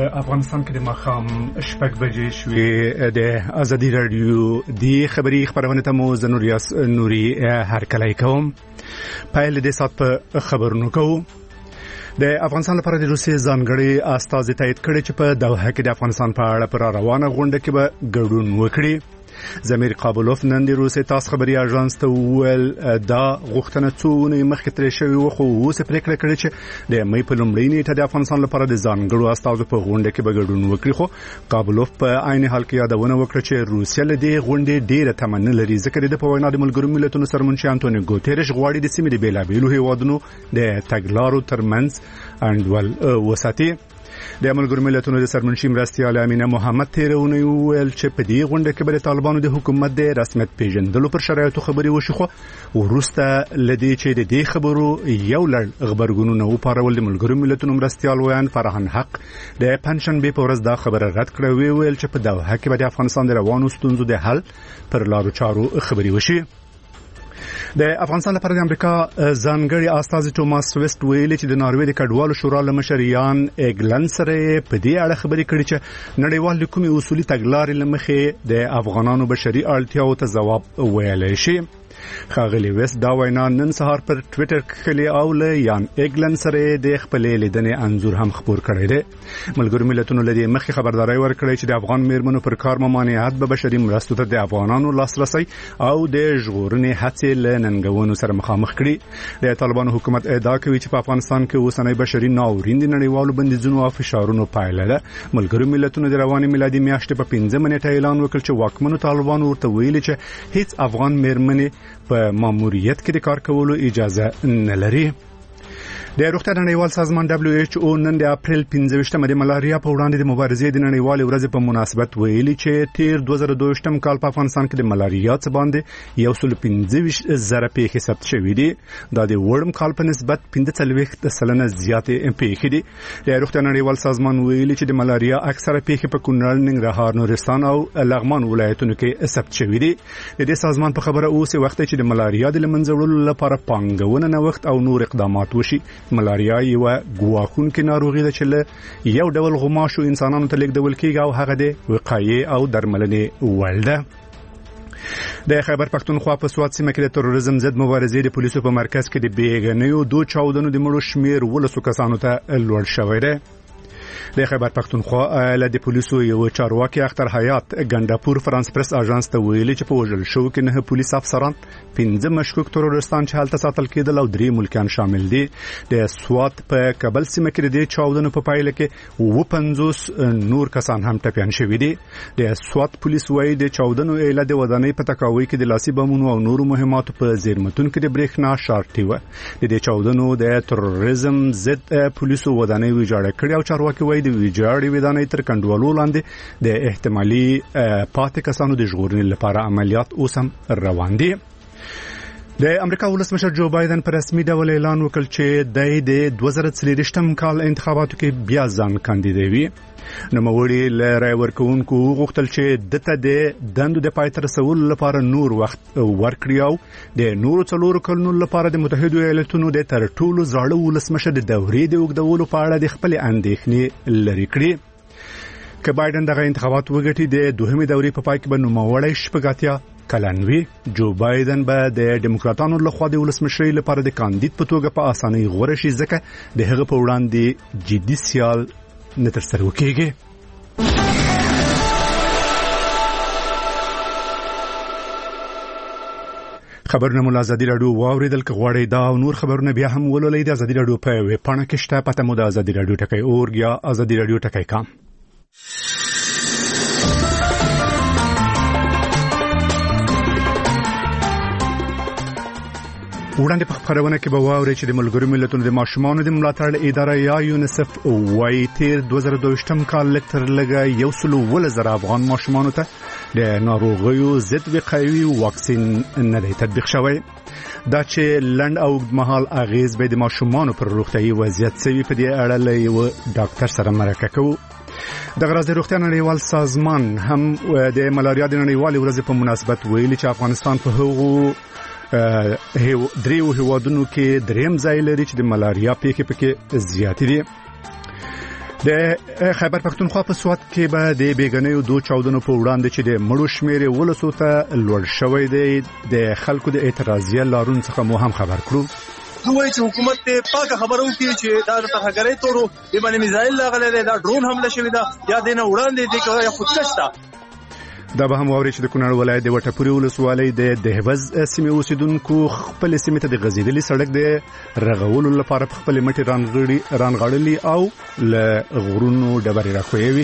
افغانستان کې د ماښام 6 بجې شوې د ازادي رادیو د خبري خبرونه ته مو نوري هرکلی کوم. پایل د سات په خبرونو کوم. د افغانستان لپاره د روسي ځانګړي استازي تایید کړي چې په دوحه کې د افغانستان په اړه پر روانه غونډه کې به ګډون وکړي. زمیر قابلوف نن د روسي تاس خبري اژانس ته وویل دا غوښتنه څونه مخکې ترې شوې و، خو اوس پریکړه کړې چې د مې په لومړۍ نیټه د افغانستان لپاره د ځانګړو استازو په غونډه کې به ګډون وکړي. خو قابلوف په عین حال کې یادونه وکړه چې روسیا له دې غونډې ډېره تمنه لري، ځکه د په وینا د ملګرو ملتونو سرمنشي انټونیو ګوتيريش غواړي د سیمې د بیلابېلو هیوادونو د تګلارو ترمنځ انډول وساتي. د ملګرو ملتونو د سرمنشي مرستیال امینه محمد تیرونه ویل چې په دې غونډه کې به طالبانو د حکومت د رسمیت پیژندلو پر شرایطو خبري وشي، خو ورسته لدی چې د دې خبرو یو لړ خبرګونونه وپارول. د ملګرو ملتونو مرستیال ویان فرحان حق د پنشن به پورز دا خبره رد کړې ویل چې په دوحه کې به د افغانستان د روانو ستونزو د حل پر لارو چارو خبري وشي. د افغانستان لپاره د امریکا ځانګړي استازي توماس ویسټ ویلي چې د ناروې د کډوالو شورا لمشر یان ایګلن سره په دې اړه خبرې کړې چې نړیوال کومي اصولي تګلارې لمخې د افغانانو بشري اړتیاو ته ځواب ویلی شي. خاغلی ویسټ دا وینا نن سهار پر ټوئیټر کې او له یان ایګلن سره د خپل لیدنې انزور هم خبر کړی دی. ملګرو ملتونو لدی مخکې خبرداري ورکړې چې د افغان میرمنو پر کار ممانعت به بشري مرستو ته د افغانانو لاسرسي او د ژغورنې هڅې له ننګونو سره مخامخ کړي. د طالبانو حکومت ادعا کوي چې په افغانستان کې اوسنۍ بشري ناورین د نړیوالو بندیزونو او فشارونو پایله ده. ملګرو ملتونو د رواني میلادي میاشتې په 15 منټه اعلان وکړ چې واکمنو طالبانو ورته ویلي چې هیڅ افغان میرمنې په ماموریت کې د کار کولو اجازه نه لري. د روغتیا نړیوال سازمان WHO نن د اپریل 15مه د ملاریا په وړاندې د مبارزې د نړیوال ورځ په مناسبت ویلي چې تیر 2022م کال په افغانستان کې د ملاریا څخه باندې 115,000 پیښې ثبت شوې دي. دا د وړم کال په نسبت 45% زیاتې پیښې دي. د روغتیا نړیوال سازمان ویلي چې د ملاریا اکثره پیښې په کونړ، ننګرهار، نورستان او لغمان ولایتونو کې ثبت شوې دي. د دې سازمان په خبره اوس وخت چې د ملاریا د لمنځه وړلو لپاره پانګونه نوښت او نور اقدامات وشي. ملاریا یو ګواښونکې ناروغي ده چې له یو ډول غماشو انسانانو ته لیږدول کیږي او هغه د وقایې او درملنې وړ ده. د خیبر پښتونخوا په سوات سیمه کې د تروریزم ضد مبارزې د پولیسو په مرکز کې د بیګنیو 2 چاودنو د مړو شمیر 12 کسانو ته لوړ شوی دی. د خیبر پښتونخوا له د پولیسو یو چارواکي اختر حیات ګنداپور فرانس پریس اژانس ته ویلي چې په وژل شو کې 9 پولیس افسران، 15 مشکوک تروریستان چې هلته ساتل کېدل او 3 ملکیان شامل دي. د سوات په کابل سیمه کې د چاودنو په پایله کې 50 نور کسان هم ټپیان شوي دي. د سوات پولیس وايي د چاودنو علت د ودانۍ په تکاوي کې د لاسي بمونو او نورو مهماتو په زیرمتون کې د برېښنا شارټي و. د چاودنو د تروریزم ضد پولیسو ودانۍ ویجاړه کړې او چارواکي وايي د ویجاړې ودانۍ تر کنټرول لاندې د احتمالي پاتې کسانو د ژغورنې لپاره عملیات اوس هم روان دي. د امریکا ولسمشر جو بایدن پر رسمي ډول اعلان وکړ چې د 2023م کال انتخاباتو کې بیا ځان کاندیدوي. نوموړي له رای ورکوونکو غوښتل چې دته د دندو د پای ته رسولو لپاره نور وخت ورکړي او د نورو 4 کلونو لپاره د متحده ایالاتونو د تر ټولو زاړه ولسمشر د دورې د اوږدولو په اړه د خپل اندېښنې لري کړي. که بایدن دغه انتخابات وګټي د دوهمې دورې په پای کې به نوموړی شپږاتیا کلن وي. جو بایدن به د ډیموکراتانو لخوا د ولسمشرۍ لپاره د کاندید په توګه په اسانۍ غوره شي، ځکه د هغه په وړاندې جدي سیال نه ترسره وکړي. خبرونه مو ازادي رادیو واوریدل. که غواړئ دا او نور خبرونه بیا هم ولولئ د ازادي رادیو په ویب پاڼه کې شته. پته مو د ازادي رادیو ټکی اورګ یا ازادي رادیو ټکی کام. وړاندې په خبرونه کې به واورئ چې د ملګرو ملتونو د ماشومانو د ملاتړ اداره یا یونیسف وايي تیر 2022م کال لکتر لګا 110,000 افغان ماشومانو ته د ناروغیو ضد وقایوي واکسین نه دی تطبیق شوی. دا چې لند او مهال اغیز به د ماشومانو پر روغتیايي وضعیت سوي په دې اړه له یو ډاکټر سره مرکه کوو. د غراض روغتیا نړیوال سازمان هم د ملاریا د نړیوال ورځ په مناسبت ویلي چې افغانستان په هغو دریو هیوادونو کې دریم ځای لري چې د ملاریا پیښې پکې زیاتې دي. د خیبر پښتونخوا په سوات کې به د بیګنیو 2 چاودنو په وړاندې چې د مړو شمیر ولسو ته لوړ شوی دی د خلکو د اعتراضیه لارون څخه مو هم خبر کړو. دوی چې حکومت ته پاکه خبرو کوي چې دا ترهګرۍ تورو د باندې میزایل لاغله دا ډرون حمله شوې ده یا دینه وړاندې دي کوي یا خودکش ده. دا به هم واوري چې د کونړ ولایت د وټپوري ولسوالۍ د دهوز سیمې اوسیدونکو خپل سیمې ته د غزیدلي سړک د رغولو لپاره خپل مټي رانغړلي او له غرونو ډبرې راخوي.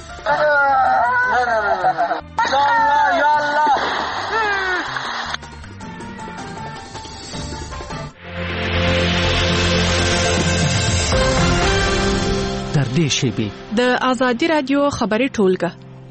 تر دې شیبې د آزادي رادیو خبري ټولګه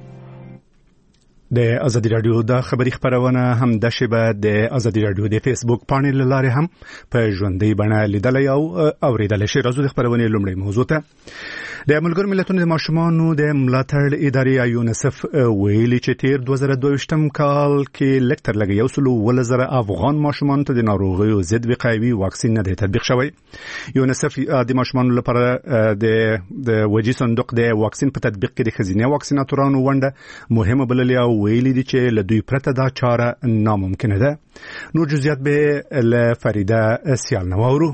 د ازادي رادیو د خبري خبرونه هم د شبه د ازادي رادیو د فیسبوک پاڼې لاره هم په ژوندۍ بڼه لیدلای او اوریدل شي. راځو د خبرونه لومړی موضوع ته. د ملګرو ملتونو د ماشومانو د ملاتړ ادارې یونیسف ویلي چې تیر 2022م کال کې لکټر لګي 1.1 افغان ماشومان ته د ناروغیو ضد وقایوي واکسین نه تطبیق شوی. یونیسف د ماشومانو لپاره د وجې صندوق د واکسین په تطبیق کې د خزینه واکسیناتورانو ونده مهمه بللې او ویلي دي چې لدوی پرته دا چاره ناممکنه ده. نور جزئیات به ل فریده سیال نوورو.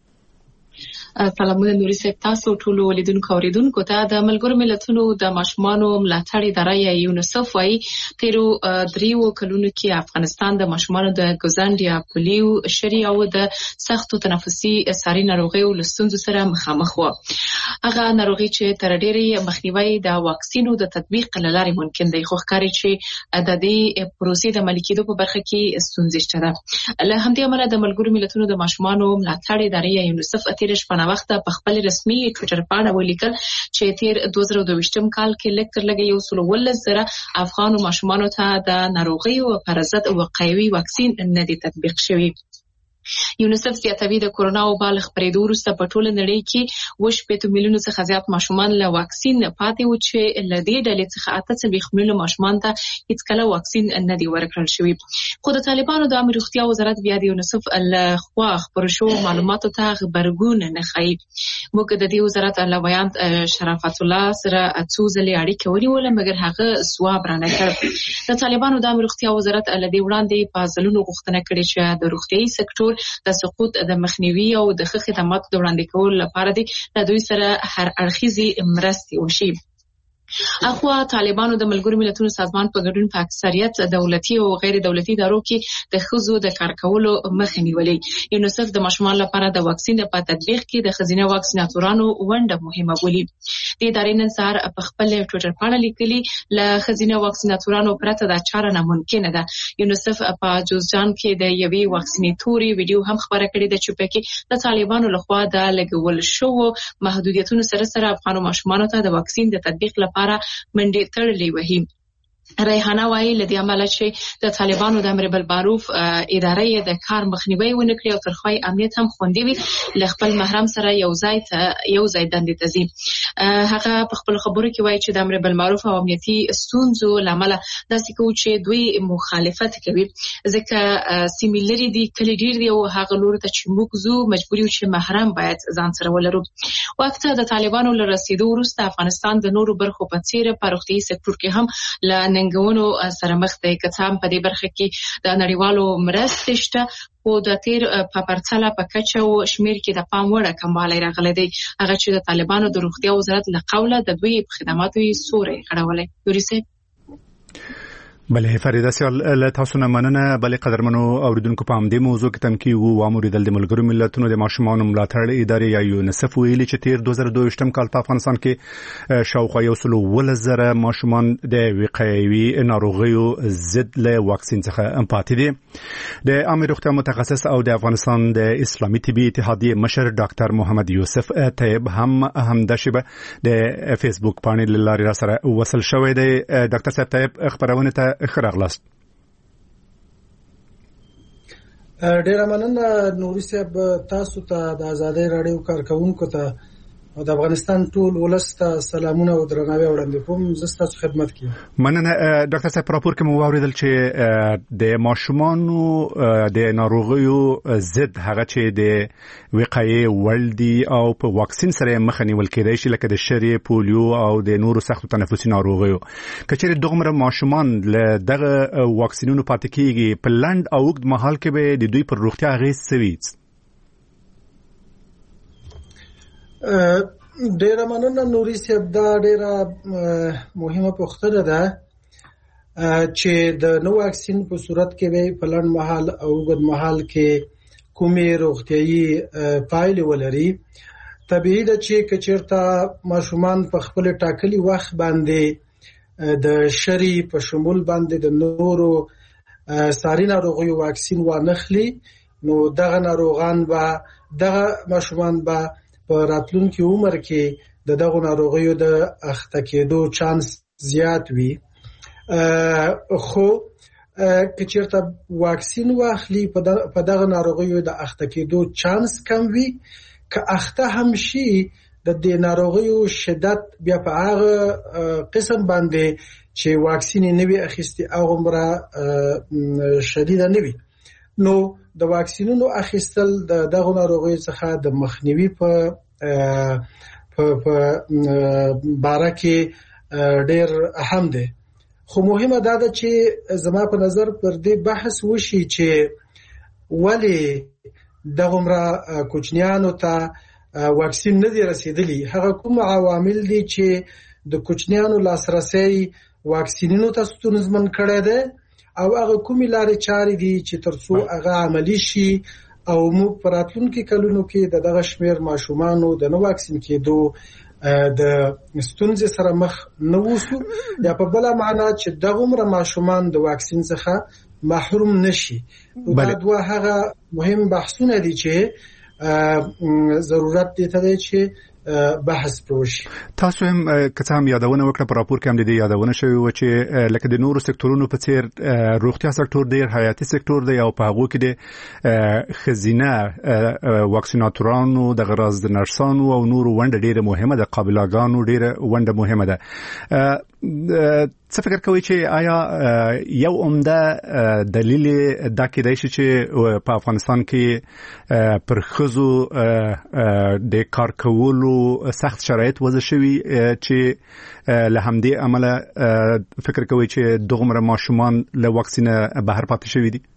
سلامونه نوري صاحب، تاسو ټول ولیدونکو اوریدونکو ته د ملګرو ملتونو د ماشومانو ملاتړ ادارې یونیسف وايي تیرو 3 کلونو کې افغانستان د ماشومانو د ګوزند یا پولیو شری او د سختو تنفسي ساري ناروغیو لستونزو سره مخامخ و. هغه ناروغي چې تر ډېرې مخنیوي د واکسینو د تطبیق لارې ممکن دی، خو ښکاري چې د دې پروسې د ملکیدو په برخه کې ستونزې شته. له همدې امله د ملګرو ملتونو د ماشومانو ملاتړ ادارې یونیسف اتیر شپه وخت په خپل رسمي ټوئیټر باندې ولیکل چې تیر 2022م کال کې لکټر لګي 1.1 افغان ماشومانو ته د ناروغیو پر ضد وقایوي واکسین نه دی تطبیق شوی. یونیسف زیاتوي د کورونا وبا خبرېدو وروسته په ټوله نړۍ کې 8 میلیونه څخه زیات ماشومان له واکسین پاتې و چې له دې ډلې څخه 8 میلیونه ماشومان ته هیڅ کله واکسین نه دی ورکړل شوی. خو د طالبانو د امر روغتیا وزارت بیا د یونیسف له خوا خبرو شو معلوماتو ته خبرګون نه ښیي. موږ د دې وزارت له بیان شرافت الله سره څوزلې اړیکه ونیول مګر هغه ځواب را نه کړ. د طالبانو د امر روغتیا وزارت له دې وړاندې په ځلونو غوښتنه کړې چې د روغتيایي سکتور د سقوط د مخنیوي او د خدماتو د وړاندې کولو لپاره د دوی سره هر اړخیزي مرستې وشي. اخوا طالبانو د ملګرو ملتونو سازمان په ګډون په اکثریت دولتي او غیر دولتي ادارو کې د خزو د کار کولو مخه نیولې. یونیسف د ماشومان لپاره د واکسین په تطبیق کې د خزینه واکسیناتورانو ونده مهمه بولي. د ادارې نن سهار په خپل ټوئیټر باندې لیکلي ل خزینه واکسیناتورانو پرته د چاره ناممکنه ده. یونیسف په جوزجان کې د یوې واکسیناتوري ویډیو هم خبره کړې ده چې په کې د طالبانو لخوا د لګول شو محدودیتونو سره افغان ماشومان ته د واکسین د تطبیق لپاره منډې تړلې وهي. ریحانه وايي لدې عمله چې د طالبانو د امر بالمعروف ادارې د کار مخنیوي ونکړي او ترخوي امنیت هم خوندي وي ل خپل محرم سره یو ځای دندې تزي. هغه په خپل خبرو کې وايي چې د امر بالمعروف او امنیتي ستونزو لامل داسې کوي چې دوی مخالفت کوي ځکه سیمیلري دي کلی ډیر دی او هغه لور ته چې موږ زو مجبوري یو چې محرم باید ځان سره ولرو. وخت د طالبانو له رسیدو وروسته افغانستان د نورو برخو په څیر په روغتي سکتور کې هم ل ننګونو سره مخ دی. کڅام په دې برخه کې د نړیوالو مرستې شته او د تیر په پرتله په کچه او شمیر کې د پام وړ کموالی راغلی دی. هغه چې د طالبانو د روغتیا وزارت له قوله د دوی خدماتو یې سوري اړولې. یوريسه بله فریده سیال تاسو نه مننه. بله قدرمنو اوریدونکو په همدې موضوع کې تمکی وو امریدل د ملګرو ملتونو د ماشومانو ملاتړ ادارې یا یونیسف ویلي چې تیر 2022م کال په افغانستان کې شاوخوا 1.1 ماشومان د وقایوي ناروغیو ضد له واکسین څخه پاتې دي. د عامه روغتیا متخصص او د افغانستان د اسلامي طبي اتحادیې مشر ډاکټر محمد یوسف طیب هم د شبه د فیسبوک باندې لارې را سره وصل شوی دی. ډاکټر صاحب طیب خبرونه ته خراغلاست. ډیر مننه نوري صاحب، تاسو ته د آزادۍ رادیو کارکونکو ته او د افغانستان ټول ولسته سلامونه او درناوی وړاندې کوم. زه ستاسو خدمت کوم. مننه ډاکټر صاحب. راپور کې مو واوریدل چې د ماشومانو د ناروغیو ضد هغه چې د وقایې وړ دي او په واکسین سره مخه نیول کېدای شي لکه د شری، پولیو او د نورو سختو تنفسي ناروغیو. کچېرې دغمره ماشومان له دغه واکسینونو پاتې کېږي په لنډ او اوږد مهال کې به د دوی پر روغتیا اغېز څه وي؟ ډیره مننه نوري صاحب. دا ډیره مهمه پوښتنه ده چې د نو واکسین په صورت کې به په لنډ مهال او اوږد مهال کې کومې روغتیايي پایلې ولري. طبیعي ده چې کچیرته ماشومان په خپل ټاکلي وخت باندې د شری په شمول باندې د نورو ساري ناروغیو واکسین وانخلي، نو دغه ماشومان به په راتلونکي عمر کې دغه ناروغیو د اخته کېدو چانس زیات وي. خو کچیرته واکسین واخلي په دغه ناروغیو د اخته کېدو چانس کم وي. که اخته هم شي د دې ناروغیو شدت بیا په هغه قسم باندې چې واکسین نه وي اخیستي او عمره شدیده نه وي. نو د واکسینونو اخیستل دغه ناروغیو څخه د مخنیوي په باره کې ډېر اهم دی. خو مهمه ده چې زما په نظر پر دې بحث وشي چې ولی دغه کوچنیانو ته واکسین نه دی رسیدلی. هغه کوم عوامل دي چې د کوچنیانو لاسرسي واکسینونو ته ستونزمن کړی دی او هغه کومې لارې چارې دي چې ترڅو هغه عملی شي او موږ په راتلونکي کلونو کې دغه شمیر ماشومانو د نو واکسین کېدو د ستونزې سره مخ نه ووسو، یا په بله معنا چې دغه ماشومان د واکسین څخه محروم نشي. دا دوه هغه مهم بحثونه دي چې ضرورت دی ته چې بحث پروش. تاسو هم که څه هم یادونه وکړه په راپور کې هم د دې یادونه شوی و چې لکه د نورو سکتورونو په څیر روغتیا سکتور ډیر حیاتي سکتور دی او په هغه کې د خزینه واکسیناتورانو د غراز د نرسانو او نورو ونډه ډیره مهمه ده، قابلاګانو ډیره ونډه مهمه ده. څه فکر کوئ چې آیا یو عمده دلیل دا کېدای شي چې په افغانستان کې پر ښځو د کار کولو سخت شرایط وضع شوي چې له همدې امله فکر کوئ چې دغمره ماشومان له واکسینه بهر پاتې شوي دي؟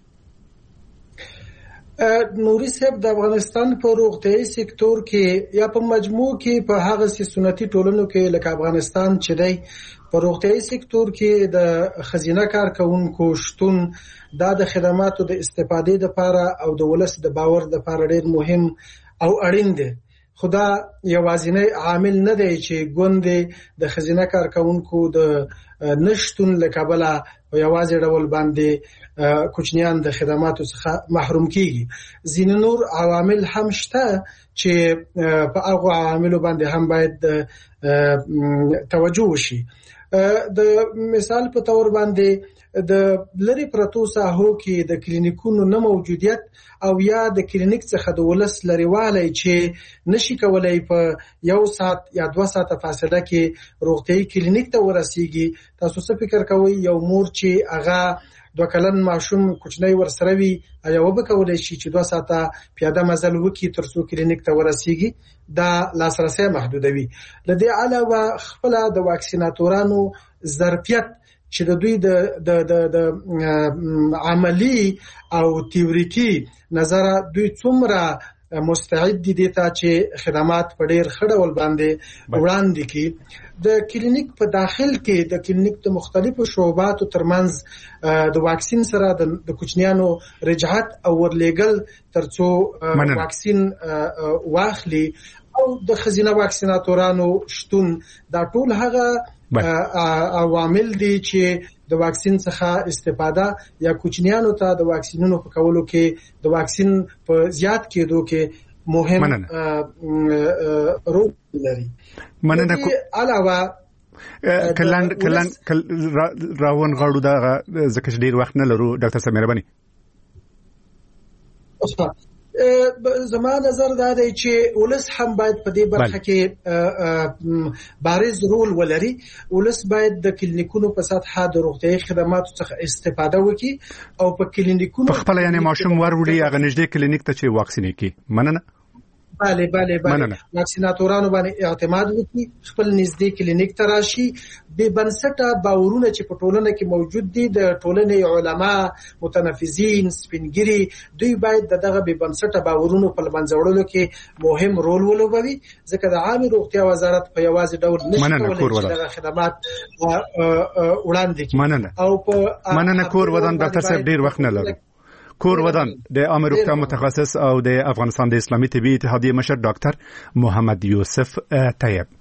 نوري صاحب، د افغانستان په روغتیايي سکتور کې یا په مجموع کې په هغه سیستماتي ټولنو کې لکه افغانستان چې دی په روغتیايي سکتور کې د خزینه کارکونکو شتون دا د خدماتو د استفادې لپاره او د ولس د باور لپاره ډېر مهم او اړین دی. خدا یوازینی عامل نه دی چې ګوندې د خزینه کارکونکو د نشتون لکبله په یوازې ډول باندې کوچنیان د خدماتو څخه محروم کیږي. ځینې نور عوامل هم شته چې په هغه عواملو باندې هم باید توجه وشي. د مثال په تور باندې د لری پرتو ساحو کې د کلینیکونو نه موجودیت او یا د کلینیک څخه د ولس لريوالی چې نشي کولای په 1 ساعت یا 2 ساعته فاصله کې روغتيایي کلینیک ته ورسیږي. تاسو څه فکر کوئ یو مور چې هغه 2 کلن ماشوم کوچنی ورسره وي یا وب کولای شي چې 2 ساعته پیاده مزل وکړي ترڅو کلینیک ته ورسیږي؟ دا لاسرسي محدودوي. لدې علاوه خپل د واکسیناتورانو ظرفیت چې د دوی د عملی او تیوریکی نظر دوی څومره مستعد دي ته چې خدمات په ډیر خړول باندې وړاندې کړي. د کلینیک په داخل کې د کلینیک د مختلفو شعباتو ترمنځ د واکسین سره د کوچنیانو رجعت او ورلېګل ترڅو واکسین واخلي او د خزینه واکسیناتورانو شتون دا ټول هغه عوامل دي چې د واکسین څخه استفاده یا کوچنیانو ته د واکسینونو په کولو کې د واکسین په زیات کېدو کې مهم رول لري. مننه. علاوه کلن راون غاړو دا ځکه چې ډیر وخت نه لرو ډاکټر صاحب مهرباني. زما نظر دا دی چې ولس هم باید په دې برخه کې بارز رول ولري. ولس باید د کلینیکونو په سطحه د روغتیايي خدماتو څخه استفاده وکړي او په کلینیکونو په خپل یعنی ماشوم وروړي هغه نږدې کلینیک ته چې واکسین کړي. مننه. بله واکسیناتورانو باندې اعتماد وکړي، خپل نږدې کلینیک ته راشي. بې بنسټه باورونه چې په ټولنه کې موجود دي، د ټولنې علما، متنفذین، سپینګیري، دوی باید دغه بې بنسټه باورونو په منځ وړلو کې مهم رول ولوبوي، ځکه د عامه روغتیا وزارت په یوازې ډول نشي کولای چې دغه خدمات وړاندې کړي. مننه کور ودان ډاکټر صاحب، ډیر وخت نه لرو. کور ودان د عامه روغتیا متخصص او د افغانستان د اسلامي طبي اتحادیې مشر ډاکټر محمد یوسف طیب.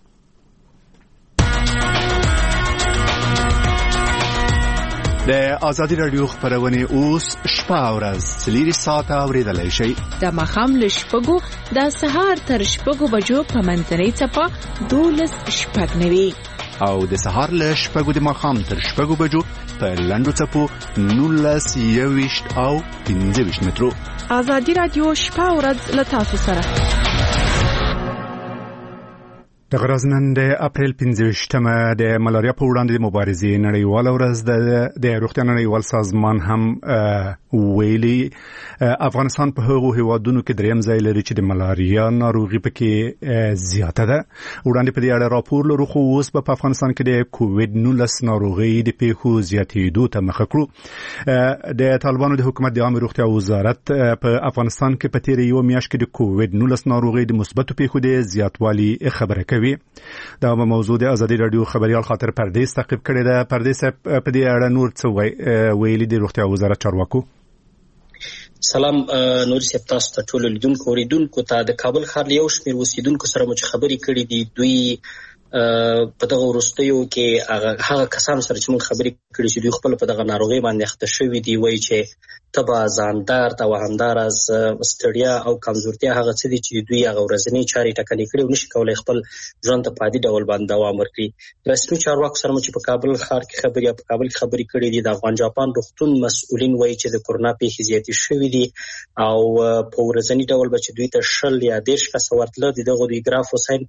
د ازادي رادیو خبرونه اوس شپه او ورځ 3 ساعته اوریدلای شئ. د ماخام له شپږو د سهار تر شپږو بجو په منځنۍ څپه 12:09 او د سهار له شپږو د ماخام تر شپږو بجو په لنډو څپو 19:20 او 15 مترو. ازادي رادیو شپه او ورځ له تاسو سره. د غرضنن د اپریل 15مه د ملاریا په وړاندې د مبارزې نړیواله ورځ د روغتیا نړیوال سازمان هم ویلي افغانستان په هغو هیوادونو کې دریم ځای لري چې د ملاریا ناروغي پکې زیاته ده. وړاندې په دې اړه راپور لرو، خو اوس په افغانستان کې د کووډ-19 ناروغي د پیښو زیاتېدو ته مخه کړو. د طالبانو د حکومت د عامه روغتیا وزارت په افغانستان کې په تیر یو میاشت کې د کووډ-19 ناروغي د مثبتو پیښو د زیاتوالي خبره کوي. دا موضوع د ازادي رادیو خبريال خاطر پردیس تعقیب کړی ده. پردیس په دې اړه نور څه ویلي د روغتیا وزارت چارواکو؟ سلام نور صاحب، تاسو ته ټول لیدونکو ته د کابل ښار یو شمېر اوسیدونکو سره مو خبرې کړې دي. دوی په دغه وروستیو کې هغه کسان سره چې موږ خبرې کړې چې دوی خپل په دغه ناروغي باندې اخته شوي دي، وایي چې تبه، ځاندارد او همداراز ستړیا او کمزورتیا هغه څه دي چې دوی هغه ورځنی چارې ټاکنې کړي او نشي کولای خپل ژوند ته په عادي ډول باندې دوام ورکړي. رسمي چارواکو سره مو چې په کابل ښار کې خبرې کړې دي، د افغان جاپان روغتون مسؤلین وایي چې د کورونا پیښې زیاتې شوې دي او په ورځنی ډول به چې دوی ته 10 یا 20 کسه ورتله دي. دغه دوی ګراف حسین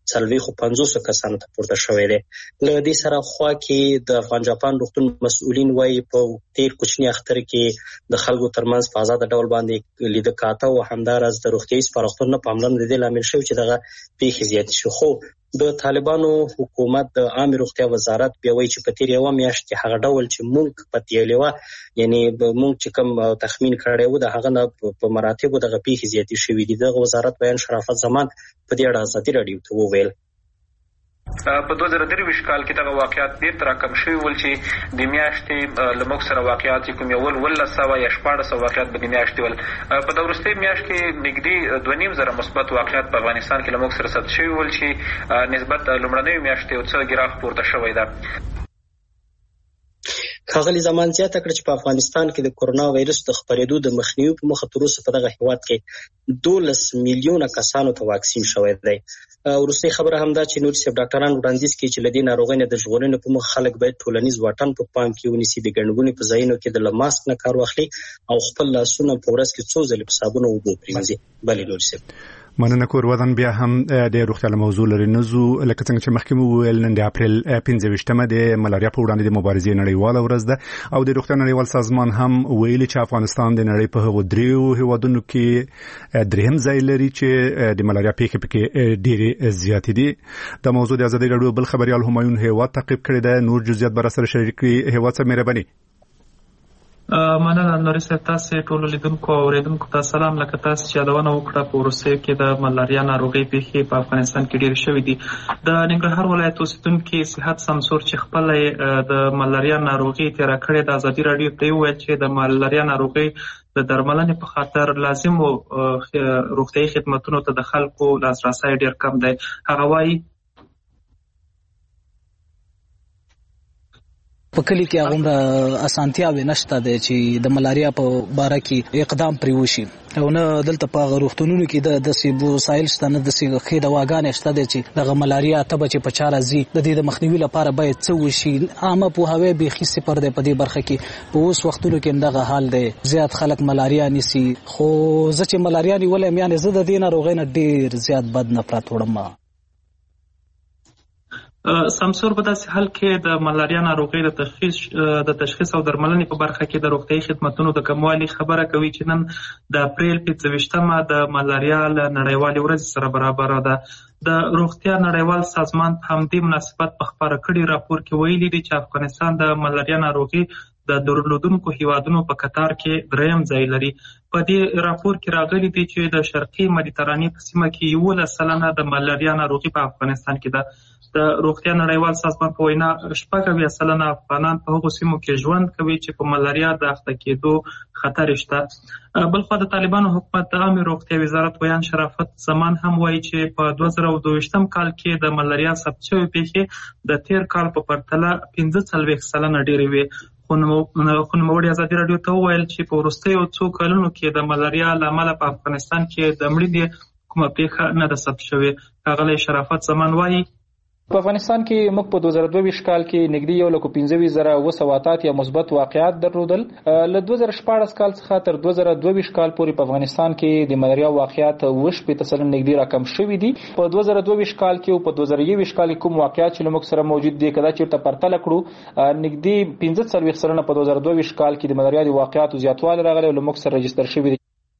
50 کسانو ته پورته شوی دی. له دې سره خوا کې د افغان جاپان روغتون مسؤلین وایي په تیر کوچني اختر کې د خلکو ترمنځ په آزاد ډول باندې لیده کاته او همداراز د روغتیايي سپارښتنو په عمل د دې لامل شوی چې دغه پیښې زیات شي. خو د طالبانو حکومت د عامه روغتیا وزارت بیا وایي چې په تیر یو میاشت کې هغه ډول چې موږ په تیلوا یعنی موږ چې کوم تخمین کړی و د هغه نه په مراتبو دغه پیښې زیاتې شوې دي. دغه وزارت بیان شرافت زمان په دې اړه ازادي رادیو ته وویل. په 2023 کال کې دغه واقعیات ډېر تر کم شوي ول چې د میاشتې له موږ سره واقعیات کوم یو 1900 یا 1400 واقعیات به د میاشتې ول. په د وروستۍ میاشت کې نږدې 2.5 مثبت واقعیات په افغانستان کې له موږ سره ثبت شوي ول چې نسبت لومړنیو میاشتې یو څه ګراف پورته شوی ده. ښاغلي زمان زیاته کړه چې په افغانستان کې د کورونا وایرس د خپرېدو د مخنیوي په موخه تر اوسه په دغه هیواد کې 12 میلیونه کسانو ته واکسین شوی دی. وروستۍ خبره هم دا چې نور صاحب ډاکټران وړاندیز کوي چې له دې ناروغۍ نه د ژغورنې په موخه خلک باید ټولنیز واټن په پام کې ونیسي، د ګڼګونې په ځایونو کې د ماسک نه کار واخلي او خپل لاسونه په ورځ کې 2 ځلې په صابون او اوبو پرېمنځي. بلې نور صاحب مننه کور ودان بیا هم د روغتیا موضوع لري نزو لکه څنګه چې مخکې مو ویل نن د اپریل 15مه د ملاریا په وړاندې د مبارزې نړیواله ورځ ده او د روغتیا نړیوال سازمان هم ویلي چې افغانستان د نړۍ په هغو دریو هیوادونو کې دریم ځای لري چې د ملاریا پیښې پکې ډېرې زیاتې دي. د موضوع د ازادي رادیو بل خبريال همایون هیواد تعقیب کړی ده. نور جزئیات بر سره شریک کړي. هیواد څخه مهرباني. مننه نور صاحب، تاسو ټول لیدونکو او اوریدونکو ته سلام. لکه تاسو چې یادونه وکړه په وروستیو کې د ملاریا ناروغۍ پیښې په افغانستان کې ډېرې شوې دي. د ننګرهار ولایت اوسیدونکي صحت سمسور چې خپل د ملاریا ناروغۍ تیر کړې د ازادي رادیو ته ویل چې د ملاریا ناروغۍ د درملنې په خاطر لازم روغتیايي خدماتو ته د خلکو لاسرسی ډېر کم دی. هغه وایي په کلی کې هغه اسانتیاوې نشته د چې د ملاریا په باره کې اقدام پرې وشي او نه دلته په روغتونونو کې د سیبو وسایل شته نه د سیګ خې دواګانې شته چې د ملاریا ته به چې په چاره زی د دې د مخنیوي لپاره باید څه وشي. عامه پوهاوی بيخي صفر دی په دې برخه کې. په اوس وختونو کې دغه حال دی، زیات خلک ملاریا نیسي، خو زه چې ملاریا نیولم یعنی زه د دې ناروغۍ نه ډیر زیات بد نفرت وړم. سمسور په داسې حال کې د ملاریا ناروغۍ د تشخیص او درملنې په برخه کې د روغتیايي خدماتو د کموالي خبره کوي چې نن د اپریل 25مه د ملاریا له نړیوالې ورځې سره برابر ده. د روغتیا نړیوال سازمان په همدې مناسبت په خبره کړي راپور کې ویلي دي چې افغانستان د ملاریا ناروغي د درلودونکو هیوادونو په قطار کې دریم ځای لري. په دې راپور کې راغلي دي چې د شرقي مدیترانې په سیمه کې 11% د ملاریا ناروغي په افغانستان کې ده. د روغتیا نړیوال سازمان په وینا 80% افغانان په هغو سیمو کې ژوند کوي چې په ملاریا د اخته کېدو خطر شته. بلخوا د طالبانو حکومت د عامه روغتیا وزارت ویان شرافت زمان هم وایي چې په 2022 کال کې د ملاریا ثبت شوې پیښې د تیر کال په پرتله 45% ډېرې وې. خو نوموړي ازادي راډیو ته وویل چې په وروستیو څو کلونو کې د ملاریا له امله په افغانستان کې د مړینې کومه پیښه نه ده ثبت شوې. ښاغلی شرافت زمان وایي په افغانستان کې موږ په 2022 کال کې نږدې 1,25,987 یا مثبت واقعات درلودل. له 2014 کال څخه تر 2022 کال پورې په افغانستان کې د ملاریا واقعات 80% نږدې راکم شوي دي. په 2022 کال کې او په 2021 کال کې کوم واقعات چې موږ سره موجود دي کدا چې پرتله کړو نږدې 15% په 2022 کال کې د ملاریا د واقعاتو زیاتوالی راغلی او موږ سره رجستر شوي دي.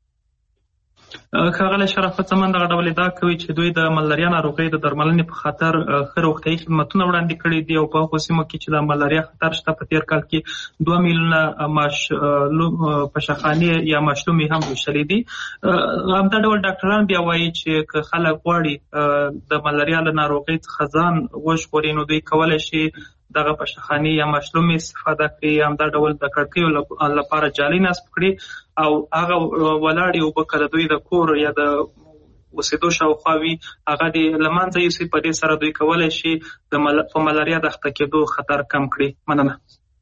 ښاغلی شرافت زمان دغه ډول ادعا کوي چې دوی د ملاریا ناروغۍ د درملنې په خاطر ښه روغتیايي خدمتونه وړاندې کړي دي او په هغو سیمو کې چې د ملاریا خطر شته په تېر کال کې 2 میلیونه پشخانې یا ماشلومې هم ویشلې دي. همدا ډول ډاکټران بیا وایي چې که خلک غواړي د ملاریا له ناروغۍ څخه ځان وژغوري نو دوی کولی شي دغه پشخانې یا ماشلومې استفاده کړي، همدا ډول د کړکیو لپاره جالۍ نصب کړي او هغه ولاړې اوبه که د دوی د کور یا د اوسېدو شاوخوا وي هغه د له منځه یوسي. په دې سره دوی کولی شي په ملاریا د اخته کېدو خطر کم کړي. مننه.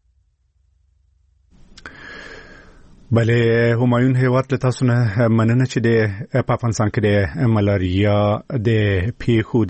بله همایون هیواد له تاسو نه مننه چې د په افغانستان کې د ملاریا د پیښو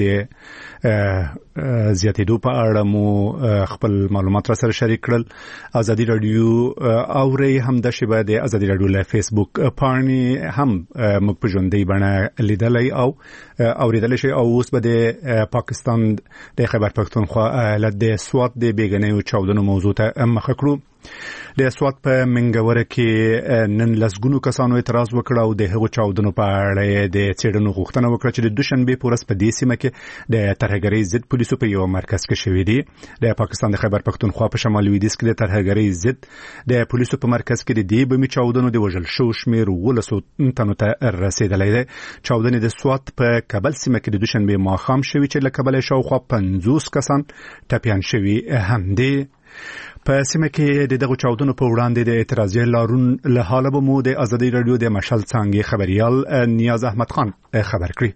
د زیاتېدو په اړه مو خپل معلومات را سره شریک کړل. ازادي راډیو اوري هم د شبه د ازادي راډیو له فیسبوک پاڼې هم موږ په ژوندۍ بڼه لیدلای او اوریدل شي. او اوس به د پاکستان د خیبر پختونخوا ایالت د سوات د بیګنیو چاودنو موضوع ته مخ کړو. د سوات په منګوره کې نن لسګونو کسانو اعتراض وکړ او د هغو چاودنو په اړه د څېړنو غوښتنه وکړه چې د دوشنبه په ورځ په دې سیمه کې د ترهګرۍ ضد پولیسو په یو مرکز کې شوي دي. د پاکستان د خیبر پختونخوا په شمال لویدیځ کې د ترهګرۍ ضد د پولیسو په مرکز کې د دې بمي چاودنو د وژل شو شمېر 1200 تنو ته رسیدلی دی. چاودنې د سوات په کابل سیمه کې د دوشنبه ماښام شوي چې له کابل شاوخوا 50 کسان ټپیان شوي هم دي. په سیمه کې د دغه چاودنو په وړاندې د اعتراضي لارون له حاله به مو د ازادي راډیو د مشال څانګې خبريال نیاز احمد خان خبر کړی.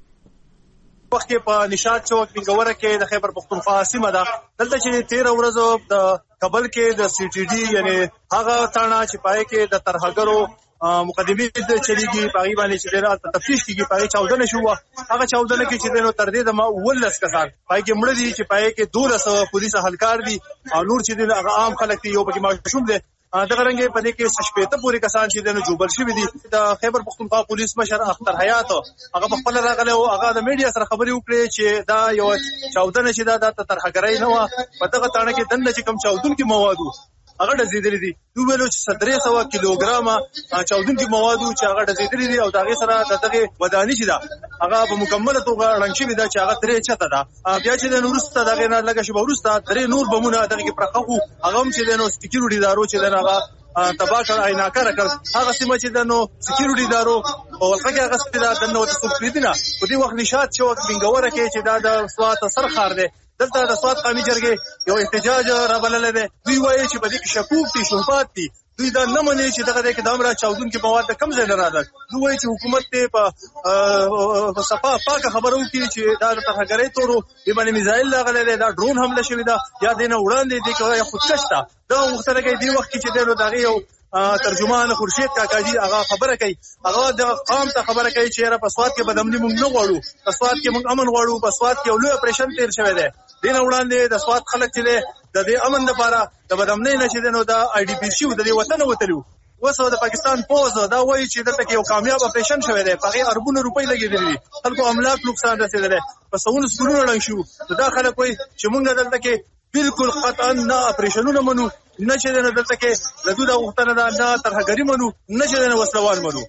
وخت کې په نشاط چوک منګوره کې د خیبر پختونخوا سیمه ده. دلته چې 13 ورځې د کابل کې د سی ټي ډي یعنی هغه تاڼه چې پای کې د ترهګرو مقدمې چلیږي پای باندې چې د تفتیش کیږي پای چاودنه شو. هغه چاودنه کې چې د تر دې د ما ولس کسان پای کې مړ دي چې پای کې 1200 پولیس اهلکار دي او نور چې د عام خلک دي یو پکې ماشوم دي. دغه رنګه په دې کې شپېته پورې کسان چې د جوبل شوی دي. د خیبر پختونخوا پولیس مشر اختر حیات هغه په خپل راغله او هغه د میډیا سره خبري وکړي چې دا یو چاودنه چې دا د ترهګرۍ نه و. په دغه تاڼه کې دنه چې کم چاودون کې موادو هغه ډزیدلې دي. دوی ویلو چې 300 کیلوګرام چاودون کې موادو چې هغه ډزیدلې دي او دغه سره دغه ودانۍ چې دا هغه په مکمله توګه رنګ شوی دا چې هغه درې چته ده. بیا چې د نورسته دغه نه لګه شو ورسته درې نور بمونه دغه کې پرخو هغه هم چې د نو سکیورټي دارو چې دغه تباکر عیناکه راکړ هغه سیمه چې د نو سکیورټي دارو او هغه هغه ستاسو د نو تاسو پریدنه په دې وخت نشاط شو منګوره کې چې دا د سوات سرخار ده دلته د سواد قومي جرګې یو احتجاج را بللی دی. دوی وایي چې په دې کې شکوک دي، شبهات دي. دوی دا نه مني چې دغه د امر چاودونکو مواد کم ځای نه راغلل. دوی وایي چې حکومت ته په صفه پاکه خبرو کې چې دا د ترهګرۍ تورو د باندې میزایل راغلي دي، دا ډرون حمله شوې ده یا دینه وړاندې دي کوي خودکش ده. دا مختلفه کې دی وخت چې دینو دغه یو ترجمان خورشید کاکاجي هغه خبره کوي، هغه د قوم ته خبره کوي چې را په سواد کې بدامني مونږ نه غواړو، په سواد کې مونږ امن غواړو، په سواد کې یو لوی اپریشن تیر شوی دی. دینه وړاندې د سواد خلک چې د دې امن لپاره د بدامنۍ نه چې دینو د آی ډي پی سی د وطن وتلو وسو د پاکستان پوز دا وایي چې دلته کې یو کامیاب اپریشن شوی دی، په اربونو روپۍ لګېدلې دي، خلکو املاک نقصان رسېدلی، په سونو سکولونه ړنګ شو. دا خلک وایي چې مونږ دلته کې بالکل قطعا نه اپریشنونه منو، نه چې دلته کې د دوی د غوښتنه ده، نه ترهګري منو، نه چې وسلوال منو.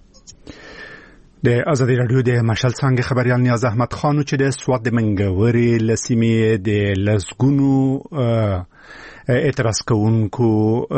د ازادي رادیو د مشال څنګه خبريال نیاز احمد خانو چې د سواد د منګوري لسیمې د لسګونو اعتراض کوونکو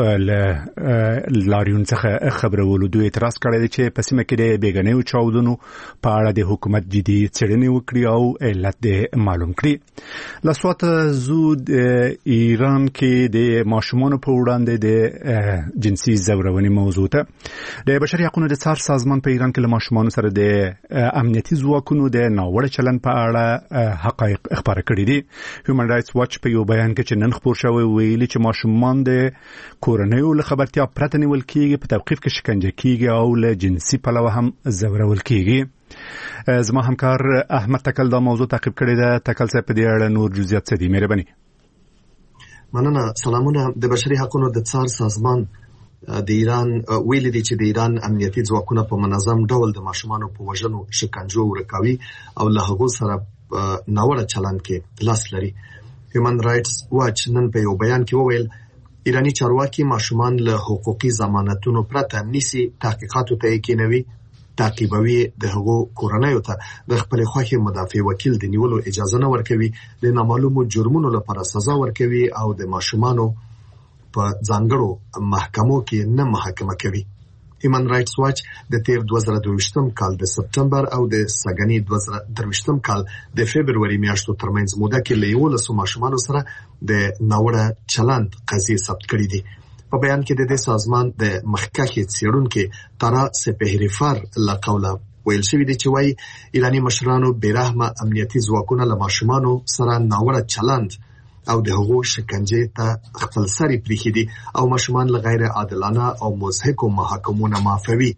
لاریون څخه خبرولو دوی اعتراض کړی دی چې په سیمه کې د بیګنیو چاودنو په اړه د حکومت جدي څېړنې وکړي او علت دې معلوم کړي. لسوات زود ایران کې د ماشومانو په وړاندې د جنسي زورونې موضوع ته د بشري حقوقو د څار سازمان په ایران کې له ماشومانو سره د امنیتي ځواکونو د ناوړه چلند په اړه حقایق خبره کړي دي. هیومن رائټس واچ په یو بیان کې چې نن خبر شوی ویلي چې ماشومان د کورنیو له خبرتیا پرته نیول کېږي، په توقیف کې شکنجه کېږي او له جنسي پلوه هم زورول کېږي. زما همکار احمد تکل دا موضوع تعقیب کړی ده. تکل صاحب په دې اړه نور جزئیات څه دي؟ مهرباني. مننه. سلامونه. د بشري حقوقو د څار سازمان د ایران ویلي دي چې د ایران امنیتي ځواکونه په منظم ډول د ماشومانو په وژنو، شکنجو، ورکاوي او له هغو سره ناوړه چلند کې لاس لري. هیومن رائټس واچ نن په یو بیان کې وویل ایرانی چارواکي ماشومان له حقوقي ضمانتونو پرته نیسي، تحقیقاتو ته یې کینوي، تعقیبوي، د هغو کورنیو ته د خپل خوښې مدافع وکیل د نیولو اجازه نه ورکوي، د نامعلومو جرمونو لپاره سزا ورکوي او د ماشومانو په ځانګړو محکمو کې نه محاکمه کوي. هیومن رائټس واچ د تیر 2022 کال د سپټمبر او د سګنی 2023 کال د فبرवरी میاشتو ترمنځ موده کې له 11 ماشومانو سره د ناوړه چلند قضیې ثبت کړې دي. په بیان کې د دې سازمان د مخکښ څېړونکو تارا سپهریفار له قوله ویل شوی دی چې وايي ایرانی مشرانو بیرحمه امنیتي ځواکونه له ماشومانو سره ناوړه چلند او د هغو شکنجې ته خپل سری پریښي دي او ماشومان له غیر عادلانه او مضحکو محاکمو نه معافوي.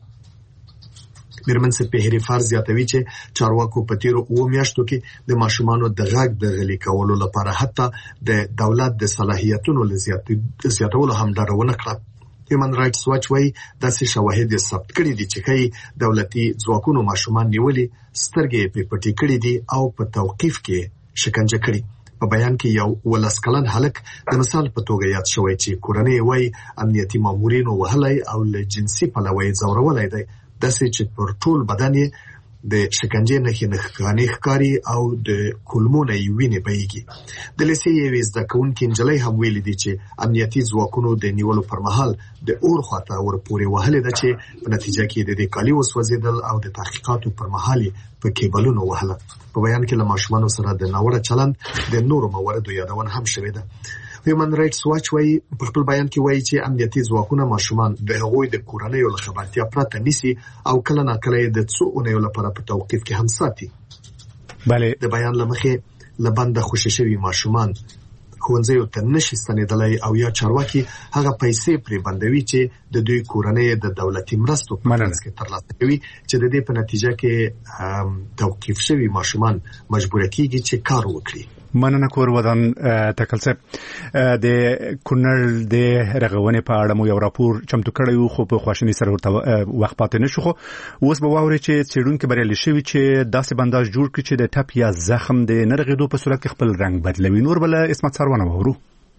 میرمن سپهریفار زیاتوي چې چارواکو په تیرو 2 میاشتو کې د ماشومانو د غږ د غلي کولو لپاره حتی د دولت د صلاحیتونو زیاتولو هم ډارونه کړه. هیومن رائټس واچ وايي داسې شواهد ثبت کړي دي چې کوي دولتي ځواکونو ماشومان نیولي، سترګې په پټي کړي دي او په توقیف کې شکنجه کړي. په بیان کې یو 12 کلن هلک د مثال په توګه یاد شوی چې کورنۍ وایي امنیتي مامورینو وهلی او له جنسي پلوه یې ځورولی دی، داسې چې پر ټول بدن یې د شکنجې نښې ښکاري او د کولمو نه یې وینې بهیږي. د لیسې یوې زده کوونکې نجلۍ هم ویلي دي چې امنیتي ځواکونو د نیولو پر مهال د اور خواته ورپورې وهلې ده چې په نتیجه کې د دې کالي وسوځېدل او د تحقیقاتو پر مهال یې په کیبلونو وهله. په بیان کې له ماشومانو سره د ناوړه چلند د نورو مواردو یادونه هم شوې ده. هیومن رائټس واچ وايي په خپل بیان کې وايي چې امنیتي ځواکونه ماشومان د هغوی د کورنیو له خبرتیا پرته نیسي او کله ناکله د څو اونیو لپاره په توقیف کې هم ساتي. بله د بیان له مخې له بنده خوشي شوي ماشومان ښوونځیو ته نشي ستنېدلی او یا چارواکي هغه پیسې پرې بندوي چې د دوی کورنۍ د دولتي مرستو په ترڅ کې ترلاسه کوي چې د دې په نتیجه کې توقیف شوي ماشومان مجبور کیږي چې کار وکړي. مننه کور ودان تکل صاحب. د کونړ د رغونې په اړه مو یو راپور چمتو کړی و خو په خواشینۍ سره ورته وخت پاتې نشو، خو اوس به واورئ چې څېړونکي بریالي شوي چې داسې بنداژ جوړ کړي چې د ټپ یا زخم د نه رغېدو په صورت کې خپل رنګ بدلوي. نور به له اسمت څارونه واورو.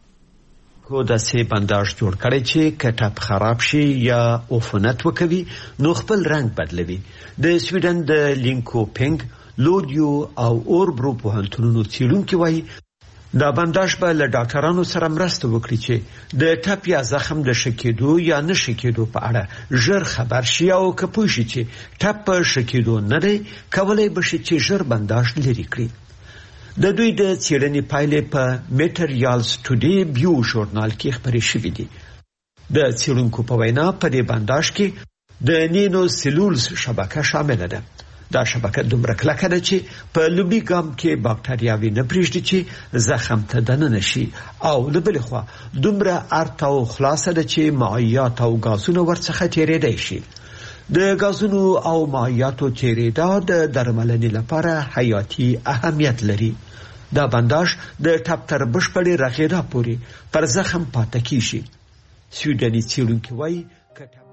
خو داسې بنداژ جوړ کړی چې که ټپ خراب شي یا عفونت وکوي نو خپل رنګ بدلوي. د سویډن د لینکوپینګ، لودیو او اوربرو پوهنتونونو څېړونکي وایي دا بنداژ به له ډاکټرانو سره مرسته وکړي چې د ټپ یا زخم د ښه کېدو یا نه ښه کېدو په اړه ژر خبر شي او که پوه شي چې ټپ په ښه کېدو نه دی کولی به شي چې ژر بنداژ لرې کړي. د دوی د څېړنې پایلې په میټریالز ټوډے بیو ژورنال کې خپرې شوې دي. د څېړونکو په وینا په دې بنداژ کې د نینو سیلولز شبکه شامله ده. دا شبکه دومره کلکه ده چې په لومړي ګام کې باکتریاوې نه پرېږدي چې زخم ته دننه شي او له بلې خوا دومره ارته او خلاصه ده چې مایعات او ګازونه ورڅخه تېرېدی شي. د غازونو او مایعاتو تیریدا د درملنې لپاره حیاتي اهمیت لري. دا بنداژ د ټپ تر بشپړې رغېدا پورې پر زخم پاتې کیږي. سویډني څېړونکي وایي